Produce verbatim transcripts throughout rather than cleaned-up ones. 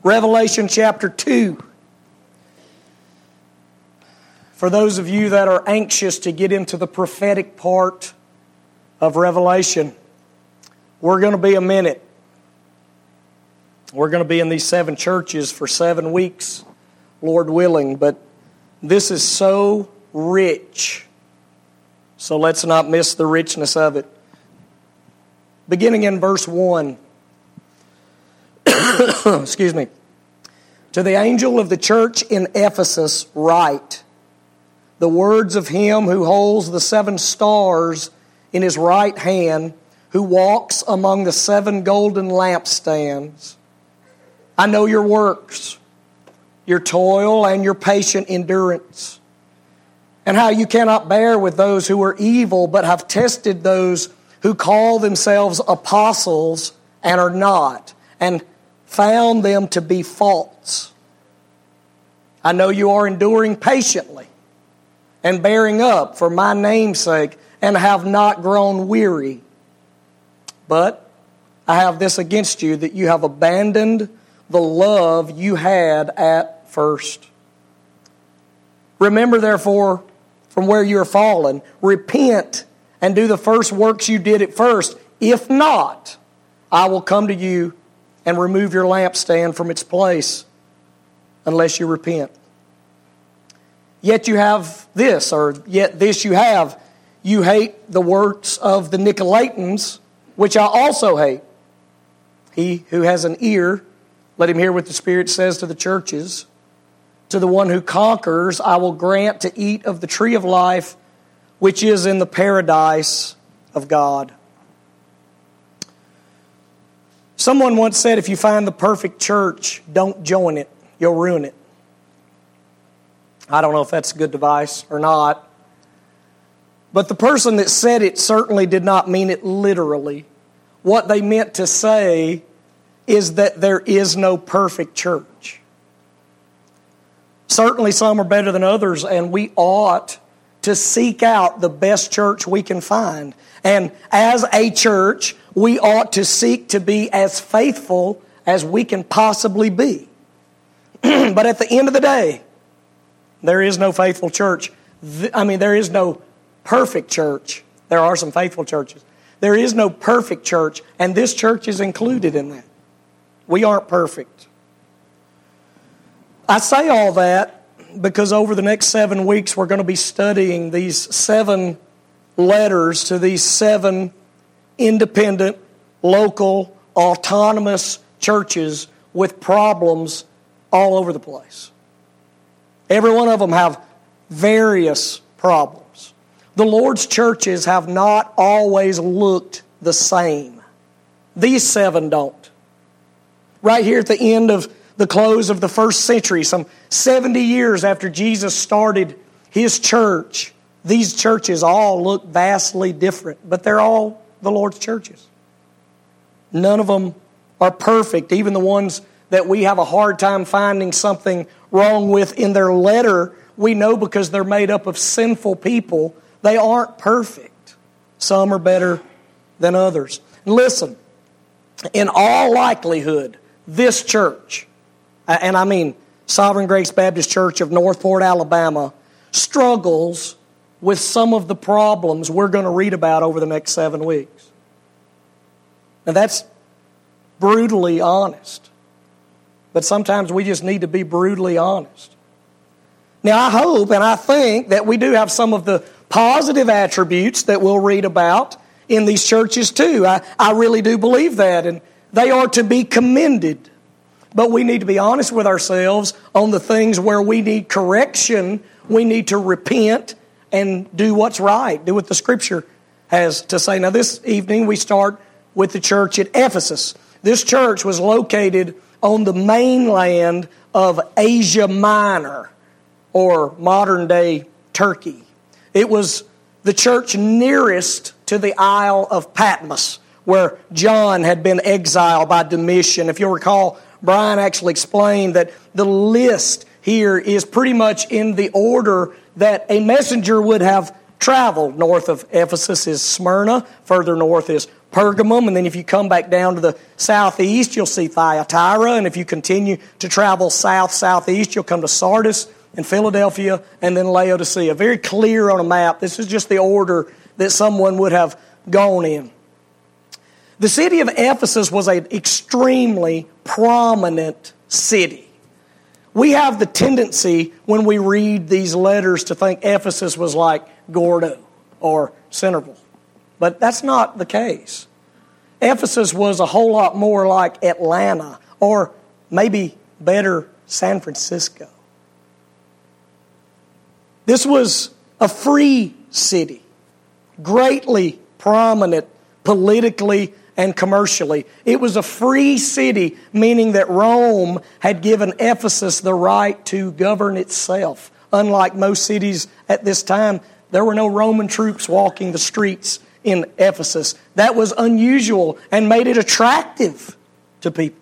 Revelation chapter two. For those of you that are anxious to get into the prophetic part of Revelation, we're going to be a minute. We're going to be in these seven churches for seven weeks, Lord willing, but this is so rich. So let's not miss the richness of it. Beginning in verse one. Excuse me. To the angel of the church in Ephesus write, the words of him who holds the seven stars in his right hand, who walks among the seven golden lampstands. I know your works, your toil and your patient endurance, and how you cannot bear with those who are evil, but have tested those who call themselves apostles and are not, and found them to be false. I know you are enduring patiently and bearing up for my name's sake, and have not grown weary. But I have this against you, that you have abandoned the love you had at first. Remember, therefore, from where you are fallen, repent and do the first works you did at first. If not, I will come to you and remove your lampstand from its place, unless you repent. Yet you have this, or yet this you have. You hate the works of the Nicolaitans, which I also hate. He who has an ear, let him hear what the Spirit says to the churches. To the one who conquers, I will grant to eat of the tree of life, which is in the paradise of God. Someone once said, if you find the perfect church, don't join it. You'll ruin it. I don't know if that's a good advice or not. But the person that said it certainly did not mean it literally. What they meant to say is that there is no perfect church. Certainly some are better than others, and we ought to seek out the best church we can find. And as a church, we ought to seek to be as faithful as we can possibly be. But at the end of the day, there is no faithful church. I mean, there is no perfect church. There are some faithful churches. There is no perfect church, and this church is included in that. We aren't perfect. I say all that because over the next seven weeks we're going to be studying these seven letters to these seven independent, local, autonomous churches with problems all over the place. Every one of them have various problems. The Lord's churches have not always looked the same. These seven don't. Right here at the end of the close of the first century, some seventy years after Jesus started His church, these churches all look vastly different, but they're all the Lord's churches. None of them are perfect, even the ones that we have a hard time finding something wrong with in their letter. We know because they're made up of sinful people. They aren't perfect. Some are better than others. And listen, in all likelihood, this church, and I mean Sovereign Grace Baptist Church of Northport, Alabama, struggles with some of the problems we're going to read about over the next seven weeks. Now that's brutally honest. But sometimes we just need to be brutally honest. Now I hope and I think that we do have some of the positive attributes that we'll read about in these churches too. I, I really do believe that, and they are to be commended. But we need to be honest with ourselves on the things where we need correction. We need to repent and do what's right, do what the Scripture has to say. Now this evening we start with the church at Ephesus. This church was located on the mainland of Asia Minor, or modern-day Turkey. It was the church nearest to the Isle of Patmos, where John had been exiled by Domitian. If you'll recall, Brian actually explained that the list here is pretty much in the order that a messenger would have traveled. North of Ephesus is Smyrna, further north is Pergamum, and then if you come back down to the southeast, you'll see Thyatira, and if you continue to travel south-southeast, you'll come to Sardis and Philadelphia, and then Laodicea. Very clear on a map. This is just the order that someone would have gone in. The city of Ephesus was an extremely prominent city. We have the tendency when we read these letters to think Ephesus was like Gordo or Centerville. But that's not the case. Ephesus was a whole lot more like Atlanta, or maybe better, San Francisco. This was a free city, greatly prominent politically and commercially. It was a free city, meaning that Rome had given Ephesus the right to govern itself. Unlike most cities at this time, there were no Roman troops walking the streets in Ephesus. That was unusual and made it attractive to people.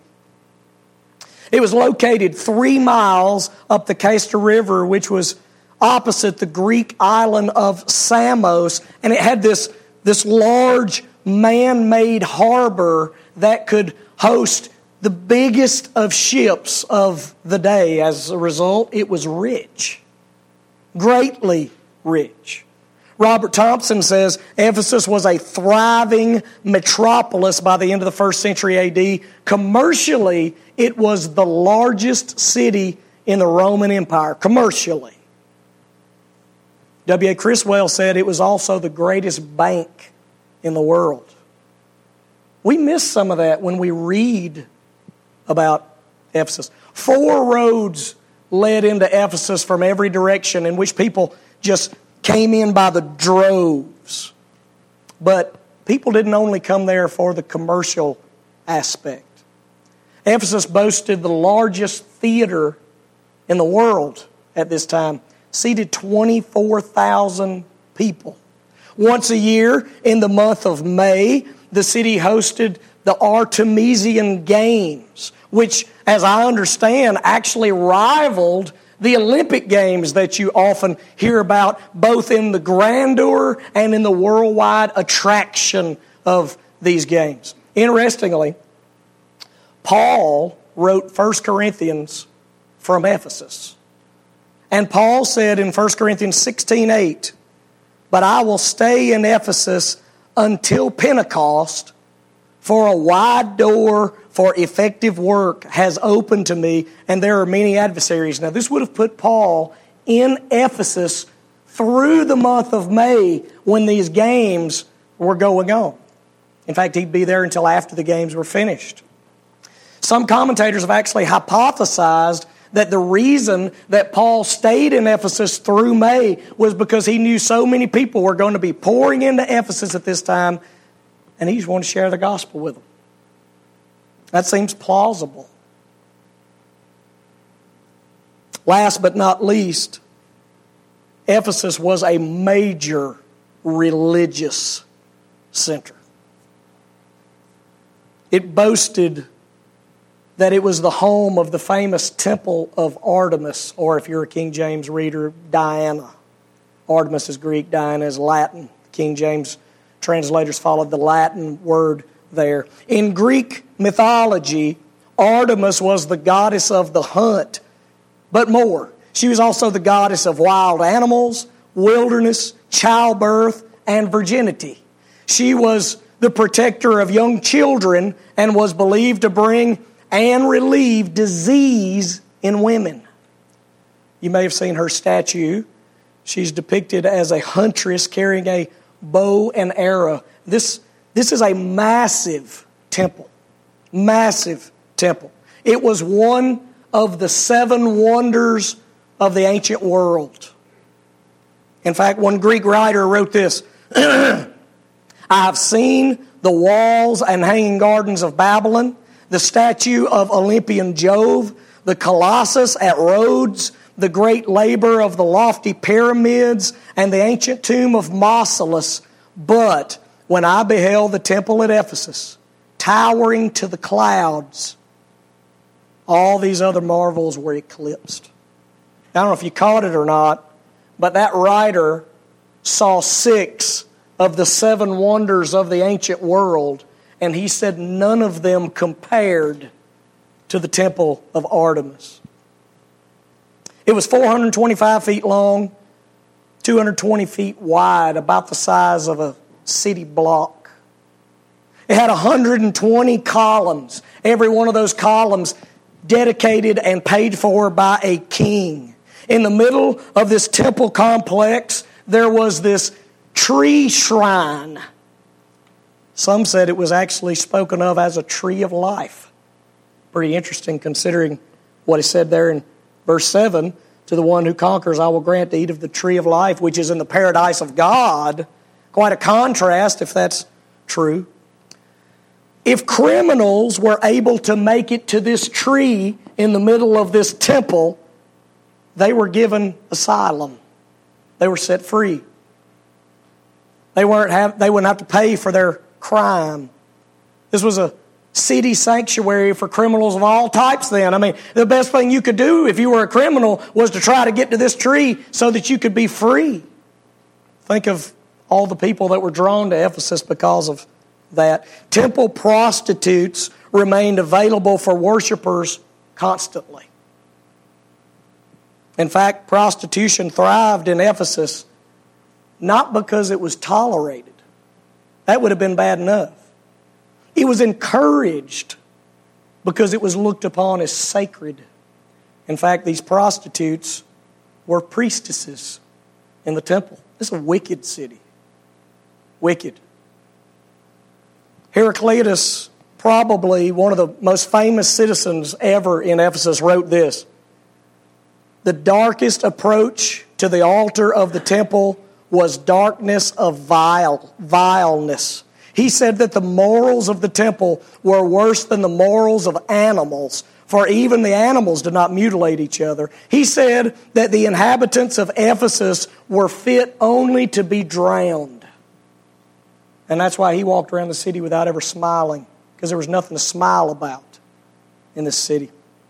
It was located three miles up the Cayster River, which was opposite the Greek island of Samos, and it had this, this large man-made harbor that could host the biggest of ships of the day. As a result, it was rich, greatly rich. Robert Thompson says Ephesus was a thriving metropolis by the end of the first century A D. Commercially, it was the largest city in the Roman Empire, commercially. W A Criswell said it was also the greatest bank in the world. We miss some of that when we read about Ephesus. Four roads led into Ephesus from every direction, in which people just came in by the droves. But people didn't only come there for the commercial aspect. Ephesus boasted the largest theater in the world at this time, seated twenty-four thousand people. Once a year, in the month of May, the city hosted the Artemisian Games, which, as I understand, actually rivaled the Olympic Games that you often hear about, both in the grandeur and in the worldwide attraction of these games. Interestingly, Paul wrote First Corinthians from Ephesus. And Paul said in First Corinthians sixteen eight, "But I will stay in Ephesus until Pentecost, for a wide door for effective work has opened to me, and there are many adversaries." Now, this would have put Paul in Ephesus through the month of May when these games were going on. In fact, he'd be there until after the games were finished. Some commentators have actually hypothesized that the reason that Paul stayed in Ephesus through May was because he knew so many people were going to be pouring into Ephesus at this time, and he just wanted to share the gospel with them. That seems plausible. Last but not least, Ephesus was a major religious center. It boasted that it was the home of the famous temple of Artemis, or if you're a King James reader, Diana. Artemis is Greek, Diana is Latin. King James translators followed the Latin word there. In Greek mythology, Artemis was the goddess of the hunt, but more. She was also the goddess of wild animals, wilderness, childbirth, and virginity. She was the protector of young children and was believed to bring and relieve disease in women. You may have seen her statue. She's depicted as a huntress carrying a bow and arrow. This, this is a massive temple. Massive temple. It was one of the seven wonders of the ancient world. In fact, one Greek writer wrote this, "I have seen the walls and hanging gardens of Babylon, the statue of Olympian Jove, the Colossus at Rhodes, the great labor of the lofty pyramids, and the ancient tomb of Mausolus. But when I beheld the temple at Ephesus, towering to the clouds, all these other marvels were eclipsed." I don't know if you caught it or not, but that writer saw six of the seven wonders of the ancient world, and he said none of them compared to the temple of Artemis. It was four hundred twenty-five feet long, two hundred twenty feet wide, about the size of a city block. It had one hundred twenty columns, every one of those columns dedicated and paid for by a king. In the middle of this temple complex, there was this tree shrine. Some said it was actually spoken of as a tree of life. Pretty interesting considering what is said there in verse seven. To the one who conquers, I will grant to eat of the tree of life, which is in the paradise of God. Quite a contrast if that's true. If criminals were able to make it to this tree in the middle of this temple, they were given asylum. They were set free. They weren't have, they wouldn't have to pay for their crime. This was a city sanctuary for criminals of all types then. I mean, the best thing you could do if you were a criminal was to try to get to this tree so that you could be free. Think of all the people that were drawn to Ephesus because of that. Temple prostitutes remained available for worshipers constantly. In fact, prostitution thrived in Ephesus not because it was tolerated. That would have been bad enough. It was encouraged because it was looked upon as sacred. In fact, these prostitutes were priestesses in the temple. This is a wicked city. Wicked. Heraclitus, probably one of the most famous citizens ever in Ephesus, wrote this: the darkest approach to the altar of the temple was darkness of vile, vileness. He said that the morals of the temple were worse than the morals of animals, for even the animals did not mutilate each other. He said that the inhabitants of Ephesus were fit only to be drowned. And that's why he walked around the city without ever smiling, because there was nothing to smile about in this city.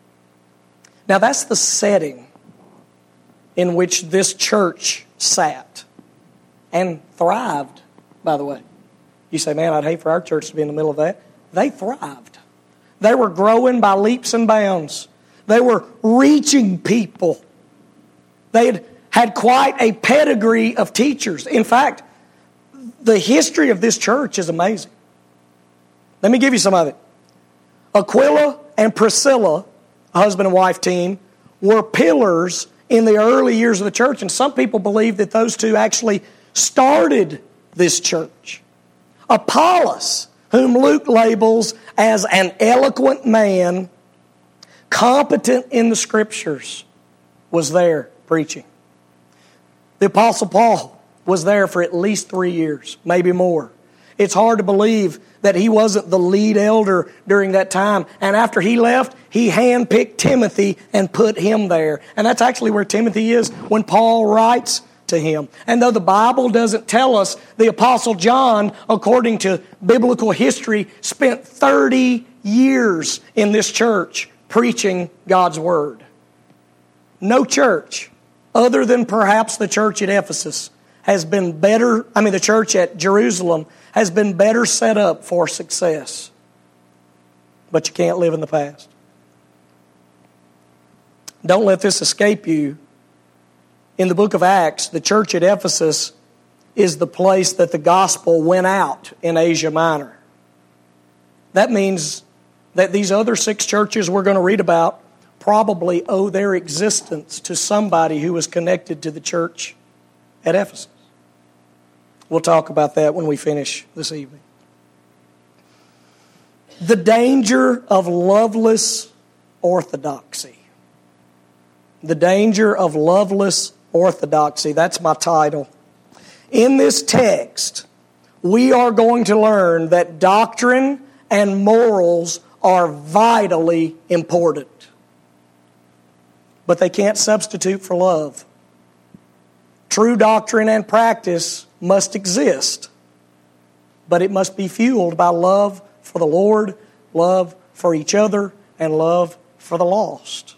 Now that's the setting in which this church sat and thrived, by the way. You say, man, I'd hate for our church to be in the middle of that. They thrived. They were growing by leaps and bounds. They were reaching people. They had had quite a pedigree of teachers. In fact, the history of this church is amazing. Let me give you some of it. Aquila and Priscilla, a husband and wife team, were pillars in the early years of the church, and some people believe that those two actually started this church. Apollos, whom Luke labels as an eloquent man, competent in the Scriptures, was there preaching. The Apostle Paul was there for at least three years, maybe more. It's hard to believe that he wasn't the lead elder during that time. And after he left, he handpicked Timothy and put him there. And that's actually where Timothy is when Paul writes to him. And though the Bible doesn't tell us, the Apostle John, according to biblical history, spent thirty years in this church preaching God's Word. No church, other than perhaps the church at Ephesus, has been better, I mean the church at Jerusalem, has been better set up for success. But you can't live in the past. Don't let this escape you. In the book of Acts, the church at Ephesus is the place that the gospel went out in Asia Minor. That means that these other six churches we're going to read about probably owe their existence to somebody who was connected to the church at Ephesus. We'll talk about that when we finish this evening. The danger of loveless orthodoxy. The danger of loveless orthodoxy. That's my title. In this text, we are going to learn that doctrine and morals are vitally important. But they can't substitute for love. True doctrine and practice must exist, but it must be fueled by love for the Lord, love for each other, and love for the lost.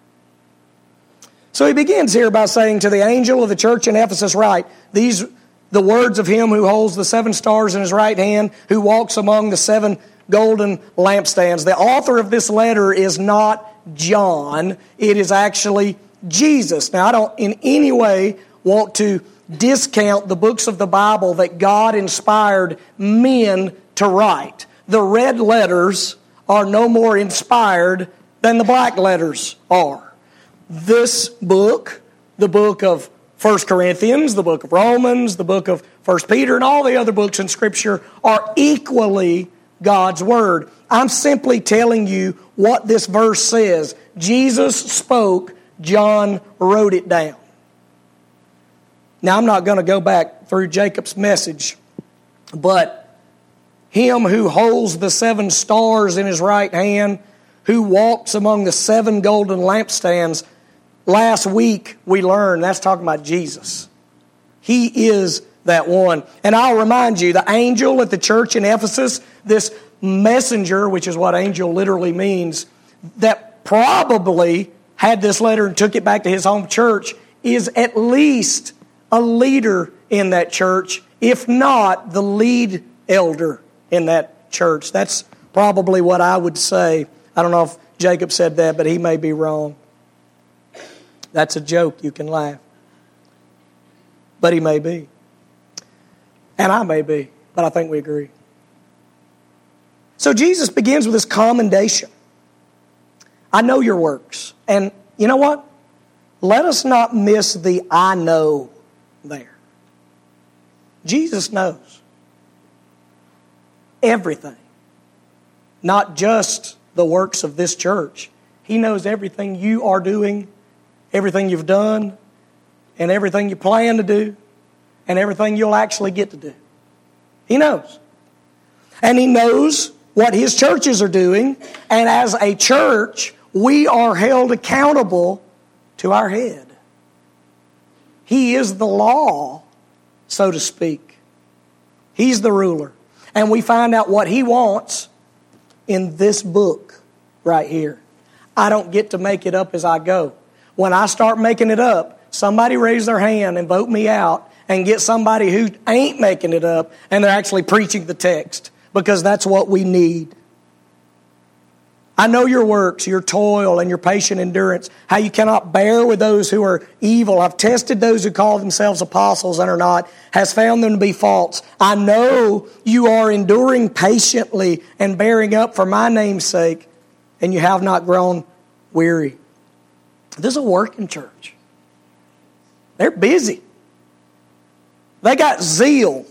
So he begins here by saying, to the angel of the church in Ephesus write, these, the words of him who holds the seven stars in his right hand, who walks among the seven golden lampstands. The author of this letter is not John. It is actually Jesus. Now, I don't in any way want to discount the books of the Bible that God inspired men to write. The red letters are no more inspired than the black letters are. This book, the book of First Corinthians, the book of Romans, the book of First Peter, and all the other books in Scripture are equally God's Word. I'm simply telling you what this verse says. Jesus spoke, John wrote it down. Now, I'm not going to go back through Jacob's message, but him who holds the seven stars in his right hand, who walks among the seven golden lampstands, last week we learned that's talking about Jesus. He is that one. And I'll remind you, the angel at the church in Ephesus, this messenger, which is what angel literally means, that probably had this letter and took it back to his home church, is at least a leader in that church, if not the lead elder in that church. That's probably what I would say. I don't know if Jacob said that, but he may be wrong. That's a joke. You can laugh. But he may be. And I may be. But I think we agree. So Jesus begins with this commendation. I know your works. And you know what? Let us not miss the I know there. Jesus knows everything. Not just the works of this church. He knows everything you are doing, everything you've done, and everything you plan to do, and everything you'll actually get to do. He knows. And He knows what His churches are doing, and as a church, we are held accountable to our head. He is the law, so to speak. He's the ruler. And we find out what He wants in this book right here. I don't get to make it up as I go. When I start making it up, somebody raise their hand and vote me out and get somebody who ain't making it up and they're actually preaching the text, because that's what we need. I know your works, your toil, and your patient endurance, how you cannot bear with those who are evil. I've tested those who call themselves apostles and are not, has found them to be false. I know you are enduring patiently and bearing up for my name's sake, and you have not grown weary. This is a working church. They're busy. They got zeal.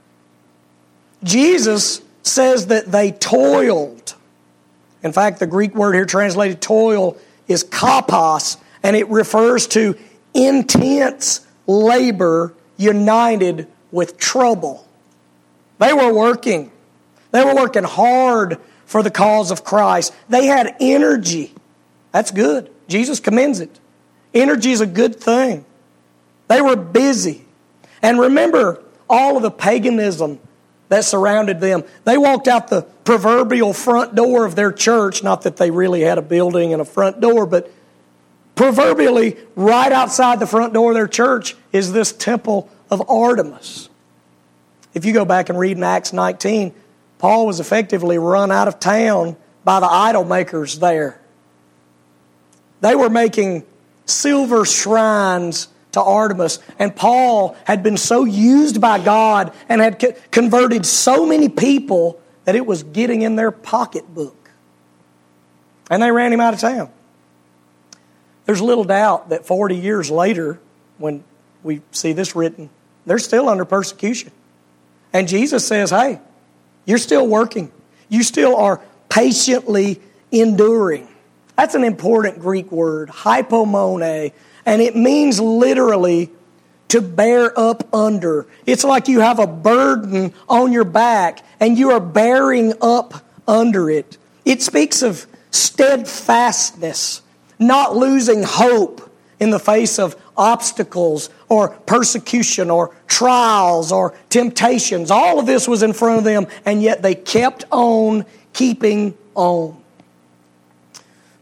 Jesus says that they toiled. In fact, the Greek word here translated toil is kopos, and it refers to intense labor united with trouble. They were working. They were working hard for the cause of Christ. They had energy. That's good. Jesus commends it. Energy is a good thing. They were busy. And remember all of the paganism that surrounded them. They walked out the proverbial front door of their church, not that they really had a building and a front door, but proverbially right outside the front door of their church is this temple of Artemis. If you go back and read in Acts nineteen, Paul was effectively run out of town by the idol makers there. They were making silver shrines to Artemis, and Paul had been so used by God and had co- converted so many people that it was getting in their pocketbook. And they ran him out of town. There's little doubt that forty years later, when we see this written, they're still under persecution. And Jesus says, hey, you're still working. You still are patiently enduring. That's an important Greek word, hypomone. And it means literally to bear up under. It's like you have a burden on your back and you are bearing up under it. It speaks of steadfastness, not losing hope in the face of obstacles or persecution or trials or temptations. All of this was in front of them, and yet they kept on keeping on.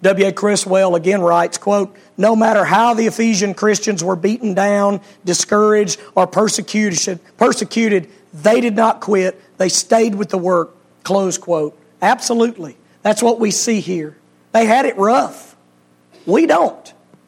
W A Criswell again writes, quote, "No matter how the Ephesian Christians were beaten down, discouraged, or persecuted, persecuted, they did not quit. They stayed with the work." Close quote. Absolutely. That's what we see here. They had it rough. We don't.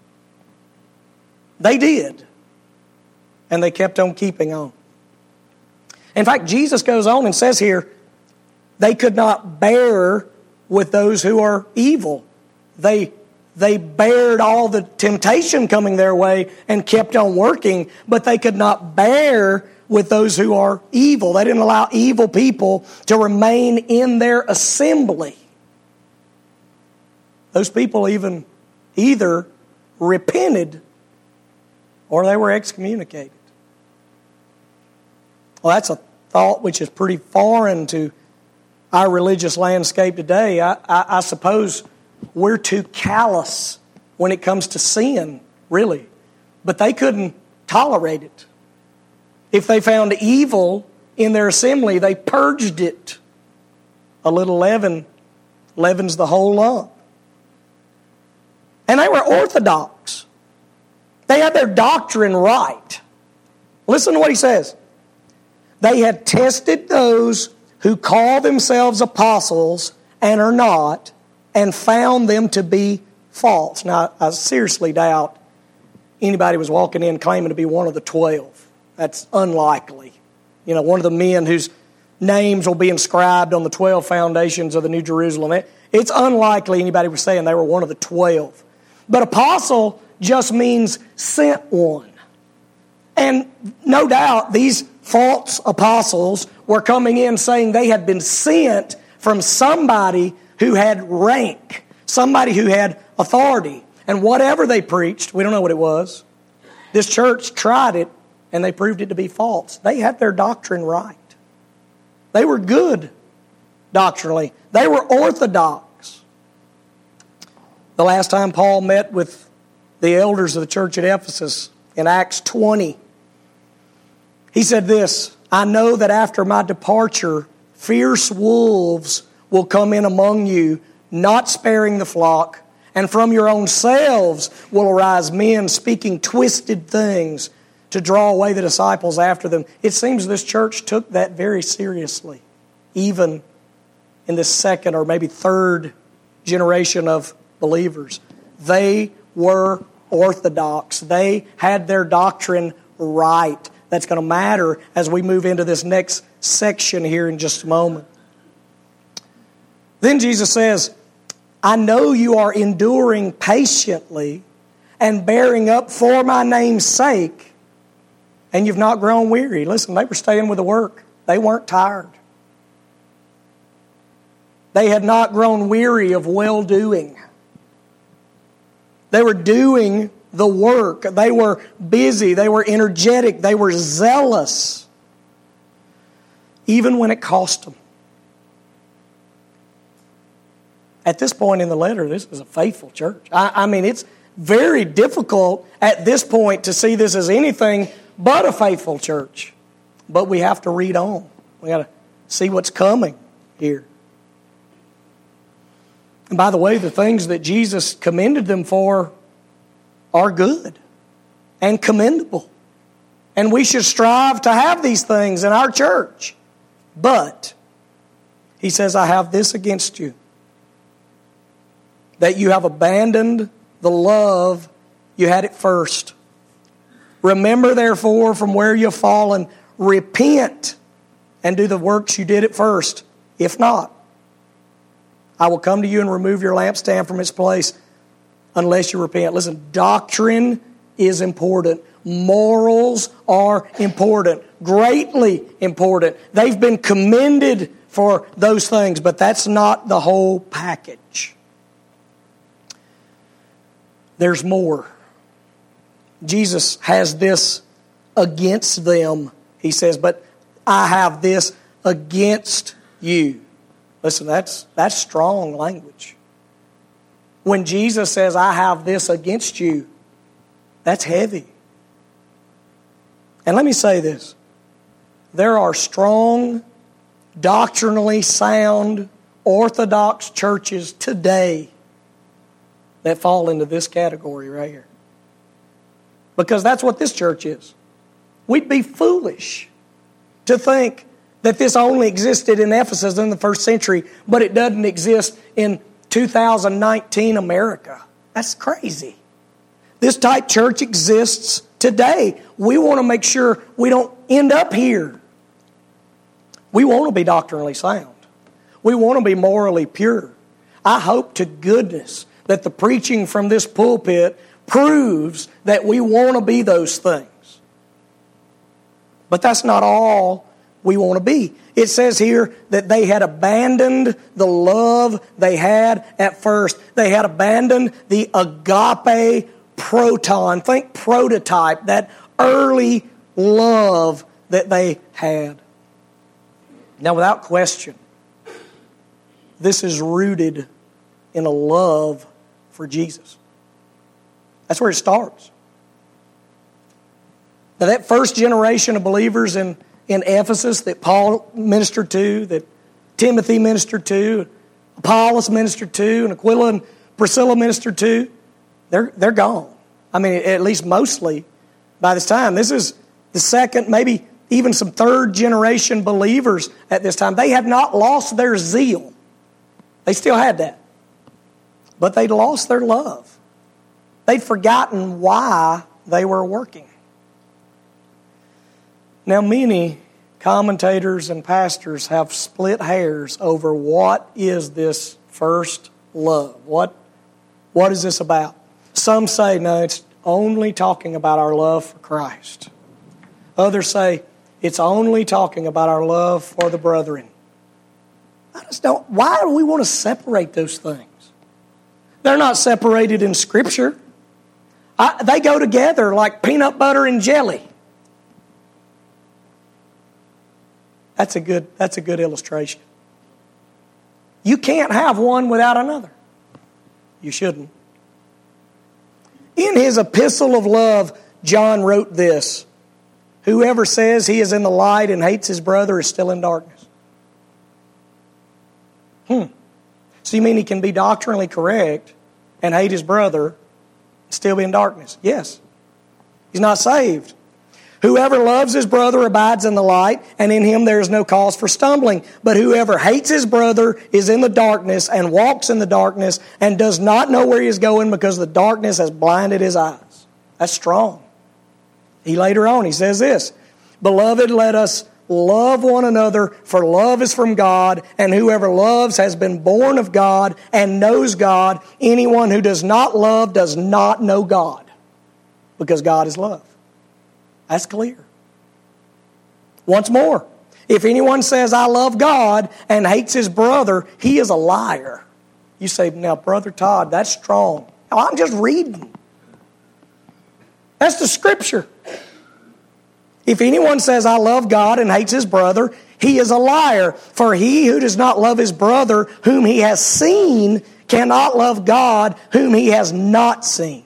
They did. And they kept on keeping on. In fact, Jesus goes on and says here, they could not bear with those who are evil. They, they bared all the temptation coming their way and kept on working, but they could not bear with those who are evil. They didn't allow evil people to remain in their assembly. Those people even either repented or they were excommunicated. Well, that's a thought which is pretty foreign to our religious landscape today. I, I, I suppose we're too callous when it comes to sin, really. But they couldn't tolerate it. If they found evil in their assembly, they purged it. A little leaven leavens the whole lump. And they were orthodox. They had their doctrine right. Listen to what he says. They had tested those who call themselves apostles and are not, and found them to be false. Now, I seriously doubt anybody was walking in claiming to be one of the twelve. That's unlikely. You know, one of the men whose names will be inscribed on the twelve foundations of the New Jerusalem. It's unlikely anybody was saying they were one of the twelve. But apostle just means sent one. And no doubt these false apostles were coming in saying they had been sent from somebody who had rank, somebody who had authority. And whatever they preached, we don't know what it was, this church tried it and they proved it to be false. They had their doctrine right. They were good doctrinally. They were orthodox. The last time Paul met with the elders of the church at Ephesus in Acts twenty, he said this, "I know that after my departure, fierce wolves will come in among you, not sparing the flock, and from your own selves will arise men speaking twisted things to draw away the disciples after them." It seems this church took that very seriously, even in this second or maybe third generation of believers. They were orthodox. They had their doctrine right. That's going to matter as we move into this next section here in just a moment. Then Jesus says, "I know you are enduring patiently and bearing up for my name's sake, and you've not grown weary." Listen, they were staying with the work. They weren't tired. They had not grown weary of well-doing. They were doing the work. They were busy. They were energetic. They were zealous. Even when it cost them. At this point in the letter, this is a faithful church. I, I mean, it's very difficult at this point to see this as anything but a faithful church. But we have to read on. We got to see what's coming here. And by the way, the things that Jesus commended them for are good and commendable. And we should strive to have these things in our church. But, he says, "I have this against you, that you have abandoned the love you had at first. Remember, therefore, from where you have fallen, repent and do the works you did at first. If not, I will come to you and remove your lampstand from its place unless you repent." Listen, doctrine is important. Morals are important. Greatly important. They've been commended for those things, but that's not the whole package. There's more. Jesus has this against them, he says, but I have this against you. Listen, that's that's strong language. When Jesus says, "I have this against you," that's heavy. And let me say this. There are strong, doctrinally sound, orthodox churches today that fall into this category right here. Because that's what this church is. We'd be foolish to think that this only existed in Ephesus in the first century, but it doesn't exist in two thousand nineteen America. That's crazy. This type church exists today. We want to make sure we don't end up here. We want to be doctrinally sound. We want to be morally pure. I hope to goodness that the preaching from this pulpit proves that we want to be those things. But that's not all we want to be. It says here that they had abandoned the love they had at first. They had abandoned the agape proton. Think prototype, that early love that they had. Now, without question, this is rooted in a love for Jesus. That's where it starts. Now, that first generation of believers in, in Ephesus that Paul ministered to, that Timothy ministered to, Apollos ministered to, and Aquila and Priscilla ministered to, they're, they're gone. I mean, at least mostly by this time. This is the second, maybe even some third generation believers at this time. They had not lost their zeal. They still had that. But they'd lost their love. They'd forgotten why they were working. Now, many commentators and pastors have split hairs over what is this first love. What, what is this about? Some say, no, it's only talking about our love for Christ. Others say, it's only talking about our love for the brethren. I just don't, why do we want to separate those things? They're not separated in Scripture. I, they go together like peanut butter and jelly. That's a good, that's a good illustration. You can't have one without another. You shouldn't. In his epistle of love, John wrote this: whoever says he is in the light and hates his brother is still in darkness. Hmm. So you mean he can be doctrinally correct and hate his brother and still be in darkness? Yes. He's not saved. Whoever loves his brother abides in the light, and in him there is no cause for stumbling. But whoever hates his brother is in the darkness and walks in the darkness and does not know where he is going because the darkness has blinded his eyes. That's strong. He later on, he says this: Beloved, let us love one another, for love is from God, and whoever loves has been born of God and knows God. Anyone who does not love does not know God, because God is love. That's clear. Once more, if anyone says, I love God, and hates his brother, he is a liar. You say, now, Brother Todd, that's strong. No, I'm just reading. That's the Scripture. If anyone says, I love God, and hates his brother, he is a liar. For he who does not love his brother whom he has seen cannot love God whom he has not seen.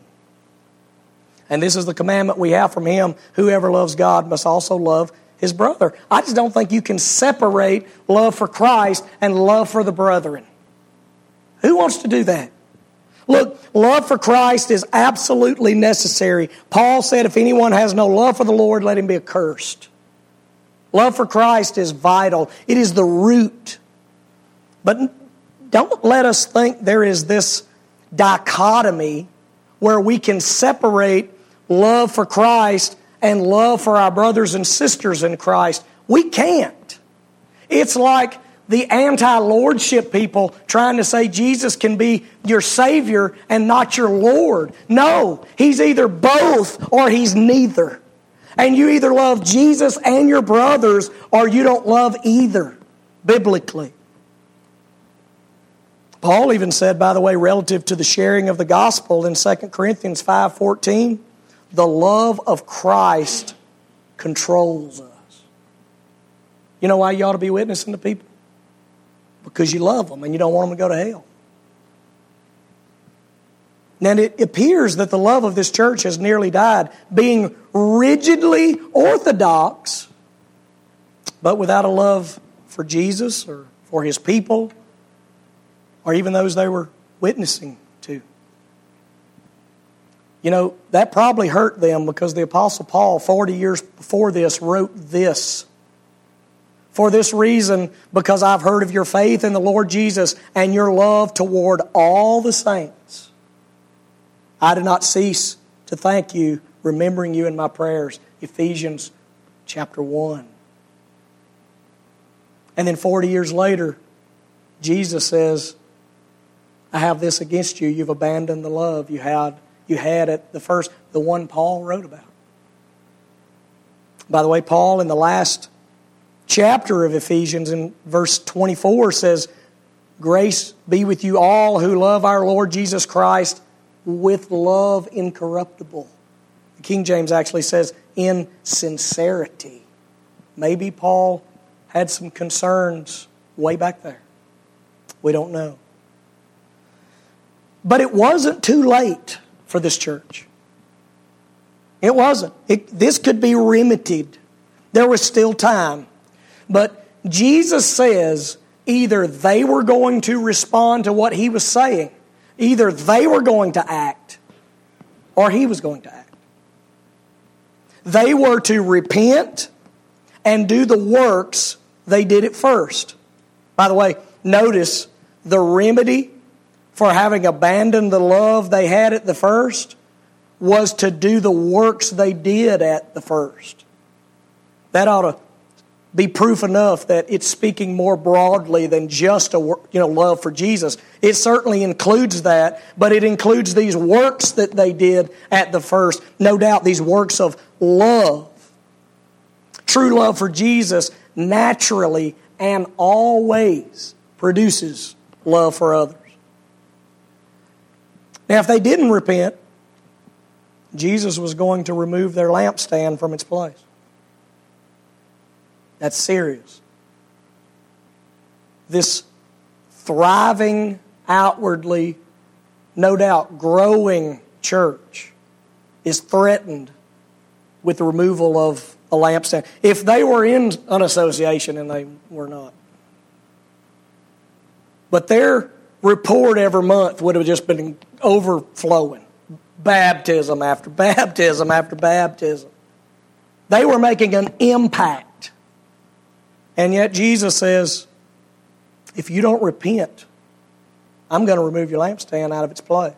And this is the commandment we have from him: whoever loves God must also love his brother. I just don't think you can separate love for Christ and love for the brethren. Who wants to do that? Look, love for Christ is absolutely necessary. Paul said, if anyone has no love for the Lord, let him be accursed. Love for Christ is vital. It is the root. But don't let us think there is this dichotomy where we can separate love for Christ and love for our brothers and sisters in Christ. We can't. It's like the anti-lordship people trying to say Jesus can be your Savior and not your Lord. No, He's either both or He's neither. And you either love Jesus and your brothers or you don't love either, biblically. Paul even said, by the way, relative to the sharing of the gospel in Second Corinthians five fourteen, the love of Christ controls us. You know why you ought to be witnessing to people? Because you love them and you don't want them to go to hell. Now, it appears that the love of this church has nearly died, being rigidly orthodox, but without a love for Jesus or for His people, or even those they were witnessing to. You know, that probably hurt them because the Apostle Paul, forty years before this, wrote this. For this reason, because I've heard of your faith in the Lord Jesus and your love toward all the saints, I do not cease to thank you, remembering you in my prayers. Ephesians chapter one. And then forty years later, Jesus says, I have this against you. You've abandoned the love you had, you had at the first, the one Paul wrote about. By the way, Paul in the last chapter of Ephesians in verse twenty-four says, grace be with you all who love our Lord Jesus Christ with love incorruptible. The King James actually says, in sincerity. Maybe Paul had some concerns way back there. We don't know. But it wasn't too late for this church. It wasn't. It, this could be remedied. There was still time. But Jesus says either they were going to respond to what He was saying, either they were going to act, or He was going to act. They were to repent and do the works they did at first. By the way, notice the remedy for having abandoned the love they had at the first was to do the works they did at the first. That ought to be proof enough that it's speaking more broadly than just a you know love for Jesus. It certainly includes that, but it includes these works that they did at the first. No doubt these works of love. True love for Jesus naturally and always produces love for others. Now, if they didn't repent, Jesus was going to remove their lampstand from its place. That's serious. This thriving, outwardly, no doubt growing church is threatened with the removal of a lampstand. If they were in an association, and they were not. But their report every month would have just been overflowing. Baptism after baptism after baptism. They were making an impact. And yet Jesus says, if you don't repent, I'm going to remove your lampstand out of its place.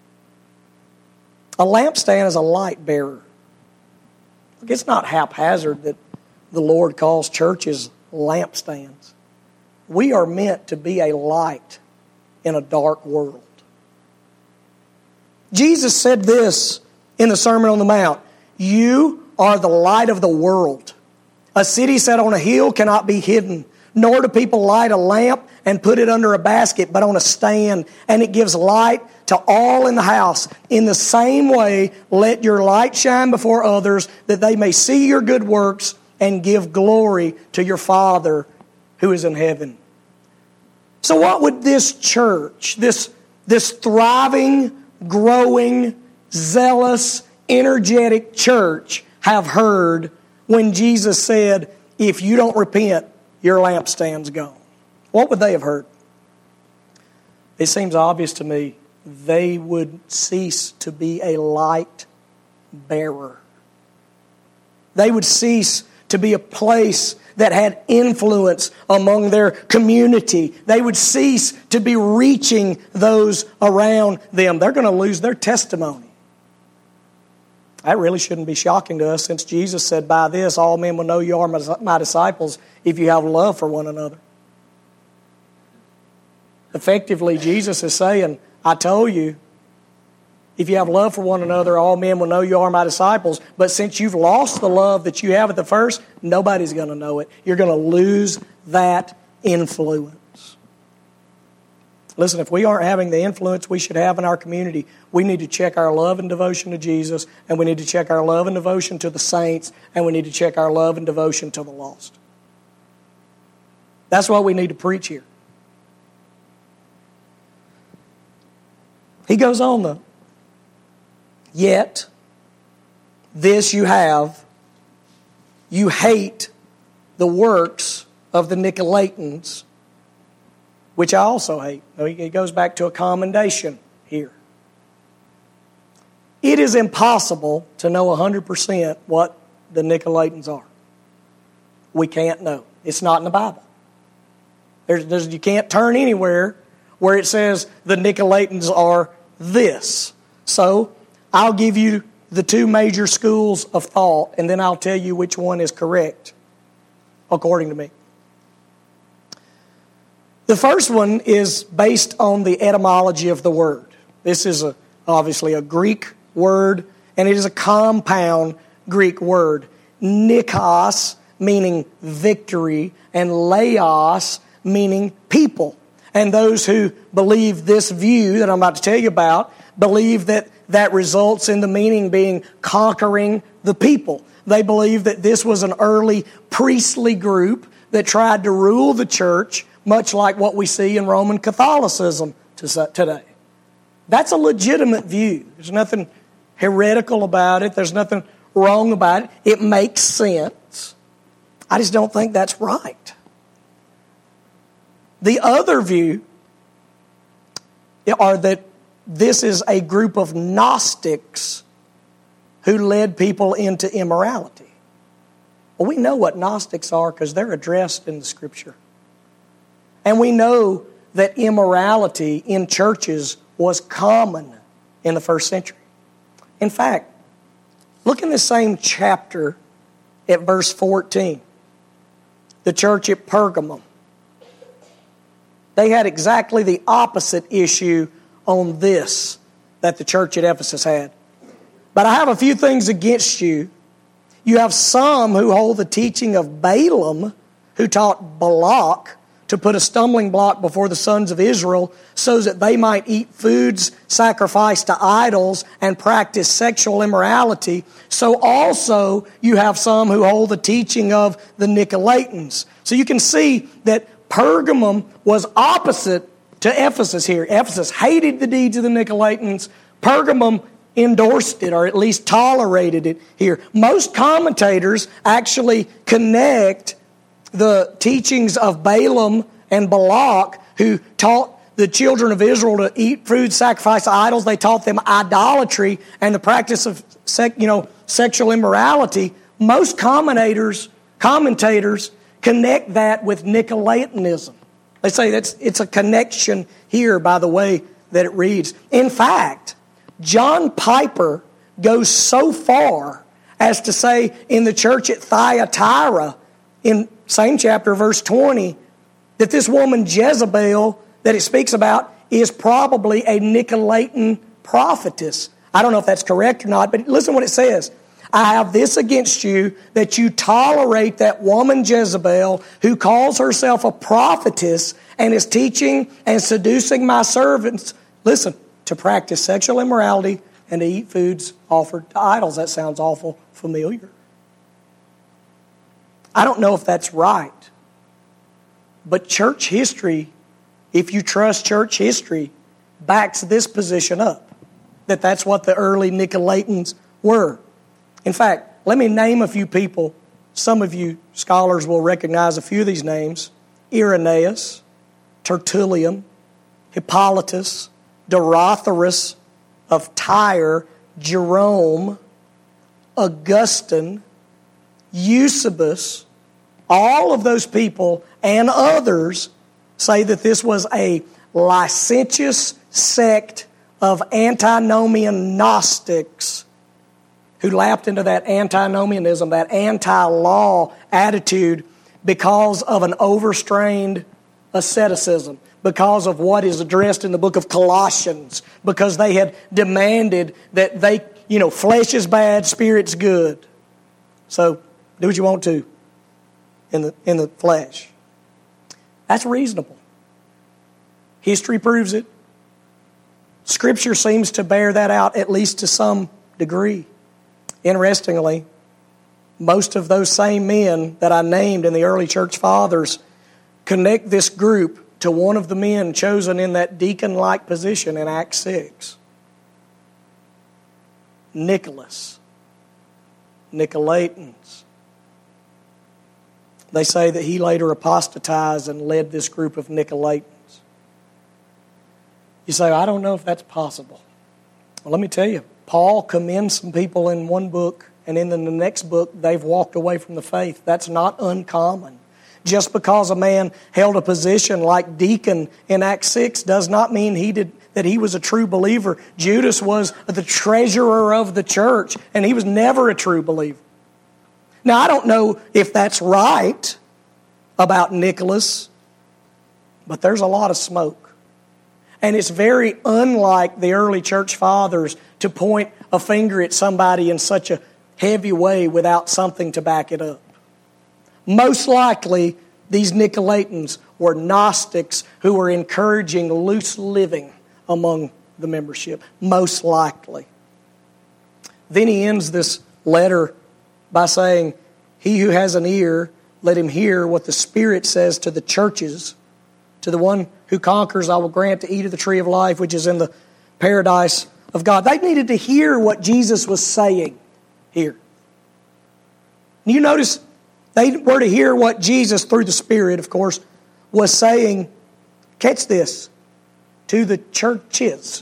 A lampstand is a light bearer. Look, it's not haphazard that the Lord calls churches lampstands. We are meant to be a light in a dark world. Jesus said this in the Sermon on the Mount, you are the light of the world. A city set on a hill cannot be hidden, nor do people light a lamp and put it under a basket, but on a stand, and it gives light to all in the house. In the same way, let your light shine before others, that they may see your good works and give glory to your Father who is in heaven. So what would this church, this, this thriving, growing, zealous, energetic church have heard when Jesus said, if you don't repent, your lampstand's gone? What would they have heard? It seems obvious to me they would cease to be a light bearer. They would cease to be a place that had influence among their community. They would cease to be reaching those around them. They're going to lose their testimony. That really shouldn't be shocking to us, since Jesus said, by this all men will know you are my disciples if you have love for one another. Effectively, Jesus is saying, I told you, if you have love for one another, all men will know you are my disciples. But since you've lost the love that you have at the first, nobody's going to know it. You're going to lose that influence. Listen, if we aren't having the influence we should have in our community, we need to check our love and devotion to Jesus, and we need to check our love and devotion to the saints, and we need to check our love and devotion to the lost. That's what we need to preach here. He goes on though. Yet, this you have, you hate the works of the Nicolaitans, which I also hate. He goes back to a commendation here. It It is impossible to know one hundred percent what the Nicolaitans are. We can't know. It's not in the Bible. There's, there's, you can't turn anywhere where it says the Nicolaitans are this. So I'll give you the two major schools of thought, and then I'll tell you which one is correct, according to me. The first one is based on the etymology of the word. This is a, obviously a Greek word, and it is a compound Greek word. Nikos, meaning victory, and laos, meaning people. And those who believe this view that I'm about to tell you about believe that that results in the meaning being conquering the people. They believe that this was an early priestly group that tried to rule the church, much like what we see in Roman Catholicism today. That's a legitimate view. There's nothing heretical about it. There's nothing wrong about it. It makes sense. I just don't think that's right. The other view are that this is a group of Gnostics who led people into immorality. Well, we know what Gnostics are because they're addressed in the Scripture. And we know that immorality in churches was common in the first century. In fact, look in the same chapter at verse fourteen. The church at Pergamum. They had exactly the opposite issue on this that the church at Ephesus had. But I have a few things against you. You have some who hold the teaching of Balaam, who taught Balak to put a stumbling block before the sons of Israel so that they might eat foods sacrificed to idols and practice sexual immorality. So also you have some who hold the teaching of the Nicolaitans. So you can see that Pergamum was opposite to Ephesus here. Ephesus hated the deeds of the Nicolaitans. Pergamum endorsed it, or at least tolerated it here. Most commentators actually connect the teachings of Balaam and Balak, who taught the children of Israel to eat food sacrificed to idols. They taught them idolatry and the practice of sec, you know, sexual immorality. Most commentators, commentators connect that with Nicolaitanism. They say that's it's a connection here by the way that it reads. In fact, John Piper goes so far as to say in the church at Thyatira, in same chapter, verse twenty, that this woman Jezebel that it speaks about is probably a Nicolaitan prophetess. I don't know if that's correct or not, but listen what it says. I have this against you, that you tolerate that woman Jezebel, who calls herself a prophetess and is teaching and seducing my servants, listen, to practice sexual immorality and to eat foods offered to idols. That sounds awful familiar. I don't know if that's right, but church history, if you trust church history, backs this position up, that that's what the early Nicolaitans were. In fact, let me name a few people. Some of you scholars will recognize a few of these names. Irenaeus, Tertullian, Hippolytus, Dorotheus of Tyre, Jerome, Augustine, Eusebius. All of those people and others say that this was a licentious sect of antinomian Gnostics who lapped into that antinomianism, that anti-law attitude because of an overstrained asceticism, because of what is addressed in the book of Colossians, because they had demanded that they, you know, flesh is bad, spirit's good. So do what you want to in the in the flesh. That's reasonable. History proves it. Scripture seems to bear that out, at least to some degree. Interestingly, most of those same men that I named in the early church fathers connect this group to one of the men chosen in that deacon-like position in Acts six. Nicholas. Nicolaitans. They say that he later apostatized and led this group of Nicolaitans. You say, I don't know if that's possible. Well, let me tell you, Paul commends some people in one book, and in the next book, they've walked away from the faith. That's not uncommon. Just because a man held a position like deacon in Acts six does not mean he did that he was a true believer. Judas was the treasurer of the church, and he was never a true believer. Now, I don't know if that's right about Nicholas, but there's a lot of smoke. And it's very unlike the early church fathers to point a finger at somebody in such a heavy way without something to back it up. Most likely, these Nicolaitans were Gnostics who were encouraging loose living among the membership. Most likely. Then he ends this letter by saying, "He who has an ear, let him hear what the Spirit says to the churches. To the one who conquers, I will grant to eat of the tree of life, which is in the paradise of God." They needed to hear what Jesus was saying here. You notice they were to hear what Jesus, through the Spirit, of course, was saying. Catch this. To the churches.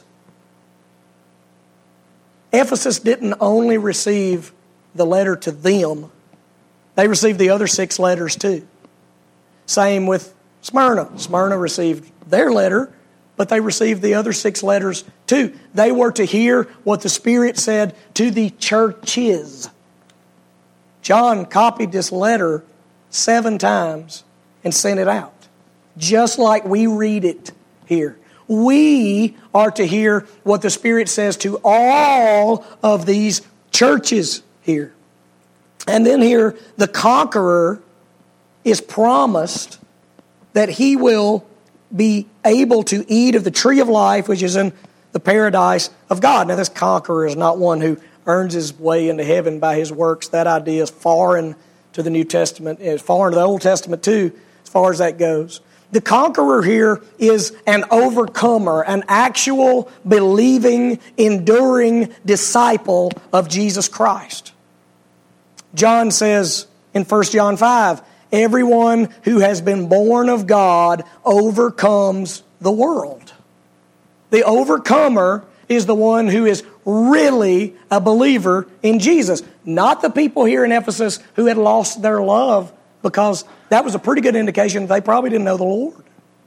Ephesus didn't only receive the letter to them. They received the other six letters too. Same with Smyrna. Smyrna received their letter, but they received the other six letters too. They were to hear what the Spirit said to the churches. John copied this letter seven times and sent it out, just like we read it here. We are to hear what the Spirit says to all of these churches here. And then here, the conqueror is promised that he will be able to eat of the tree of life, which is in the paradise of God. Now, this conqueror is not one who earns his way into heaven by his works. That idea is foreign to the New Testament, it's foreign to the Old Testament too, as far as that goes. The conqueror here is an overcomer, an actual, believing, enduring disciple of Jesus Christ. John says in First John five, everyone who has been born of God overcomes the world. The overcomer is the one who is really a believer in Jesus. Not the people here in Ephesus who had lost their love, because that was a pretty good indication they probably didn't know the Lord.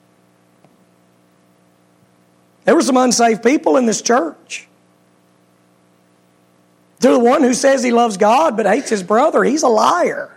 There were some unsaved people in this church. To the one who says he loves God but hates his brother, he's a liar.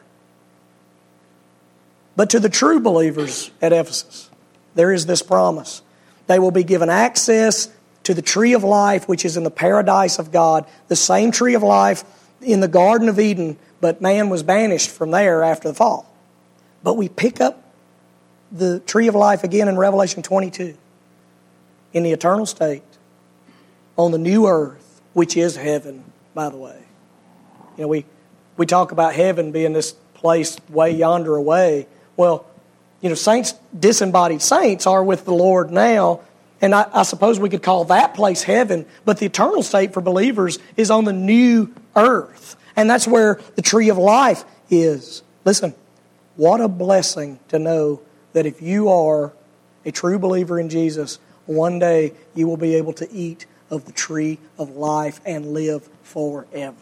But to the true believers at Ephesus, there is this promise. They will be given access to the tree of life, which is in the paradise of God. The same tree of life in the Garden of Eden, but man was banished from there after the fall. But we pick up the tree of life again in Revelation twenty-two. In the eternal state, on the new earth, which is heaven, by the way. You know, we, we talk about heaven being this place way yonder away. Well, you know, saints, disembodied saints are with the Lord now, and I, I suppose we could call that place heaven, but the eternal state for believers is on the new earth. And that's where the tree of life is. Listen, what a blessing to know that if you are a true believer in Jesus, one day you will be able to eat of the tree of life and live forever.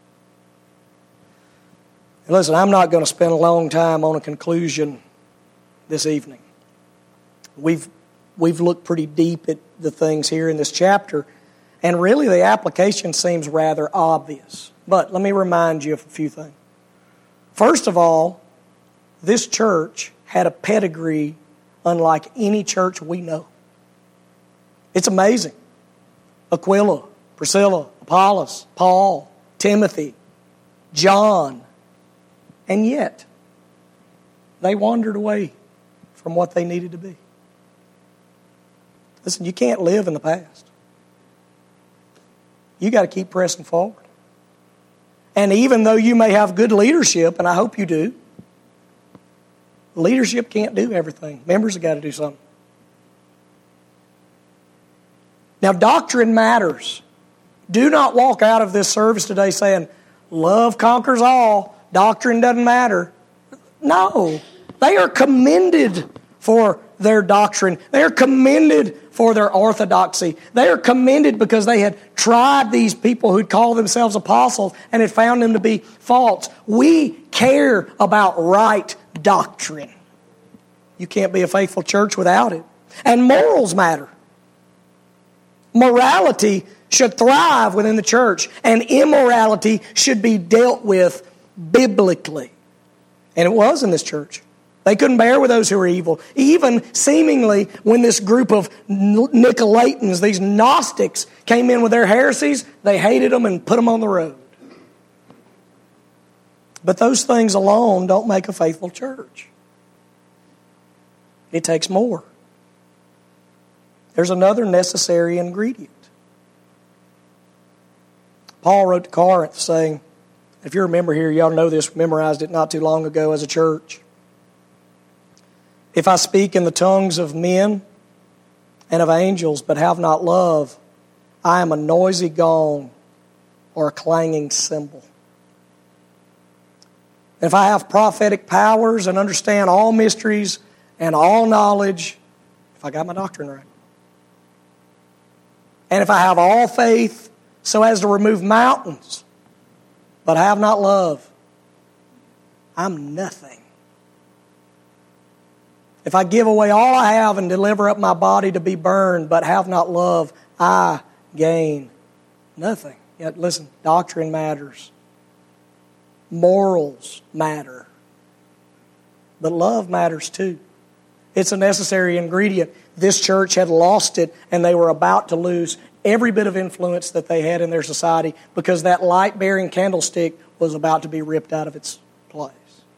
And listen, I'm not going to spend a long time on a conclusion this evening. We've we've looked pretty deep at the things here in this chapter, and really the application seems rather obvious. But let me remind you of a few things. First of all, this church had a pedigree unlike any church we know. It's amazing. Aquila, Priscilla, Apollos, Paul, Timothy, John. And yet, they wandered away from what they needed to be. Listen, you can't live in the past. You got to keep pressing forward. And even though you may have good leadership, and I hope you do, leadership can't do everything. Members have got to do something. Now, doctrine matters. Do not walk out of this service today saying, love conquers all, doctrine doesn't matter. No, they are commended for their doctrine. They are commended for their orthodoxy. They are commended because they had tried these people who'd call themselves apostles and had found them to be false. We care about right doctrine. You can't be a faithful church without it. And morals matter. Morality should thrive within the church, and immorality should be dealt with biblically. And it was in this church. They couldn't bear with those who were evil. Even seemingly when this group of Nicolaitans, these Gnostics, came in with their heresies, they hated them and put them on the road. But those things alone don't make a faithful church. It takes more. There's another necessary ingredient. Paul wrote to Corinth saying, if you remember here, you ought to know this, we memorized it not too long ago as a church. If I speak in the tongues of men and of angels, but have not love, I am a noisy gong or a clanging cymbal. If I have prophetic powers and understand all mysteries and all knowledge, if I got my doctrine right, and if I have all faith so as to remove mountains, but I have not love, I'm nothing. If I give away all I have and deliver up my body to be burned, but have not love, I gain nothing. Yet listen, doctrine matters. Morals matter. But love matters too. It's a necessary ingredient. This church had lost it, and they were about to lose every bit of influence that they had in their society because that light-bearing candlestick was about to be ripped out of its place.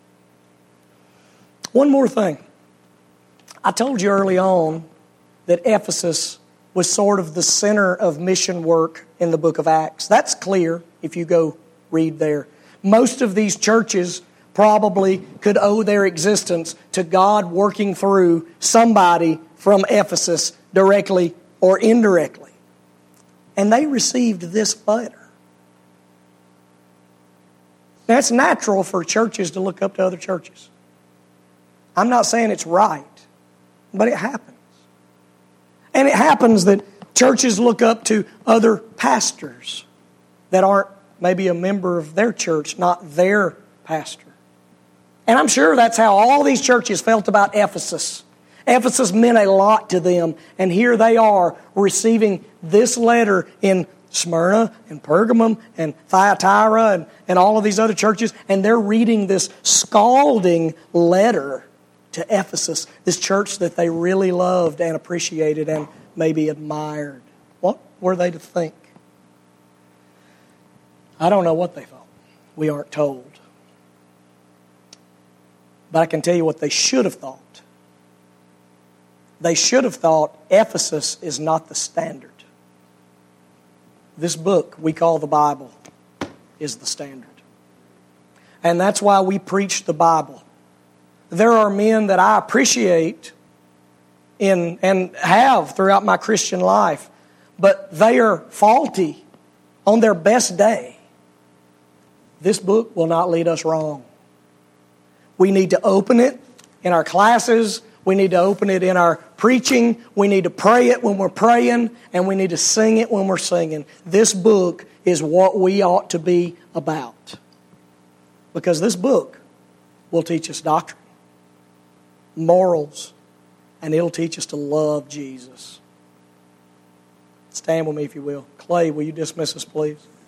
One more thing. I told you early on that Ephesus was sort of the center of mission work in the book of Acts. That's clear if you go read there. Most of these churches probably could owe their existence to God working through somebody from Ephesus directly or indirectly. And they received this letter. Now, it's natural for churches to look up to other churches. I'm not saying it's right, but it happens. And it happens that churches look up to other pastors that aren't maybe a member of their church, not their pastor. And I'm sure that's how all these churches felt about Ephesus. Ephesus meant a lot to them, and here they are receiving this letter in Smyrna and Pergamum and Thyatira and, and all of these other churches, and they're reading this scalding letter to Ephesus, this church that they really loved and appreciated and maybe admired. What were they to think? I don't know what they thought. We aren't told. But I can tell you what they should have thought. They should have thought Ephesus is not the standard. This book we call the Bible is the standard. And that's why we preach the Bible. There are men that I appreciate in and have throughout my Christian life, but they are faulty on their best day. This book will not lead us wrong. We need to open it in our classes. We need to open it in our preaching. We need to pray it when we're praying, and we need to sing it when we're singing. This book is what we ought to be about. Because this book will teach us doctrine, morals, and it'll teach us to love Jesus. Stand with me if you will. Clay, will you dismiss us, please?